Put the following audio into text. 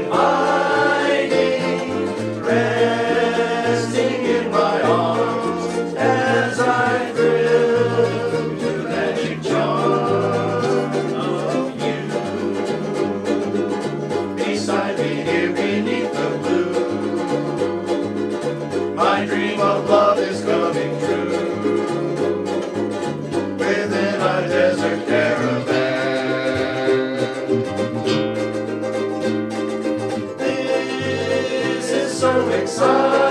hiding, resting in my arms as I thrill to the magic charm of you. Beside me here beneath the blue, my dream of love is coming true. Within a desert caravan, this is so exciting.